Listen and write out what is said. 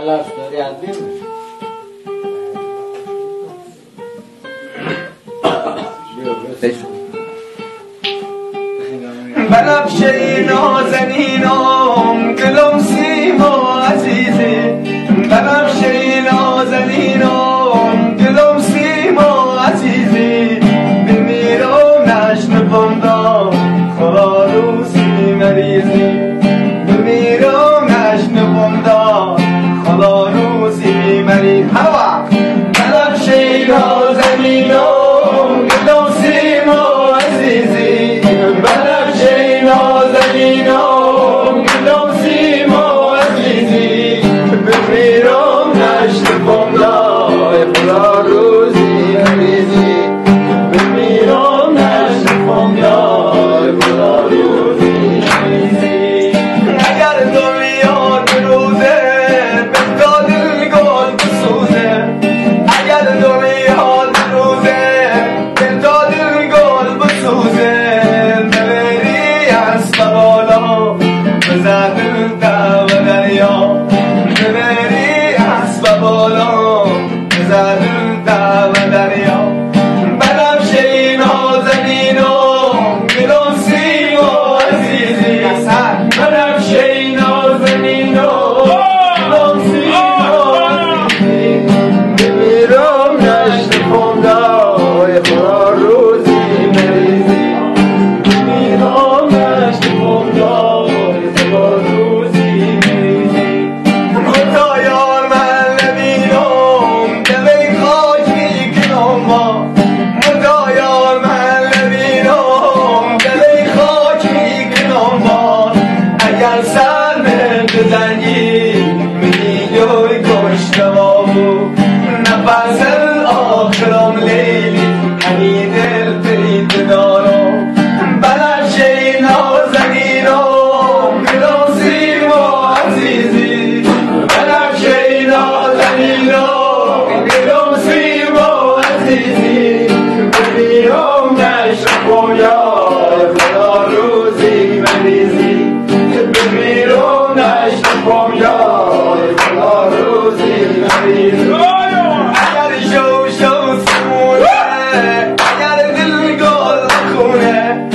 طلبکاری ادبی بنفشه نازنینم دلم سیما عزیزه بنفشه نازنینم دلم سیما عزیزه بمیرم نشنفم دا خدا روزی مریضی بمیرم نشنفم دا خدا روزی مریض هوا بنفشه نازنینم دلم سیما عزیزه بنفشه نازنینم دلم سیما عزیزی بمیرم نشنفم لای خدا روزی عزیزی بمیرم نشنفم لای خدا روزی عزیزی اگر دنیا بروزه بگذار دلگل بسوزه اگر دنیا بروزه بگذار دلگل بسوزه بزدل دو دریا ببری اسب بالا بزدل دو دریا بنفشه نازنینم دلم سیما عزیزی بنفشه نازنینم دلم سیما عزیزی بمیرم نشنفم دای خدا روزی مریضی بمیرم نشنفم دای زنگی میگوی کشتمامو نفس آخرم لیلی همی دل برید دارم بنفشه نازنینم دلم سیما عزیزی بنفشه نازنینم دلم سیما عزیزی بمیرم نشنفم یا خدا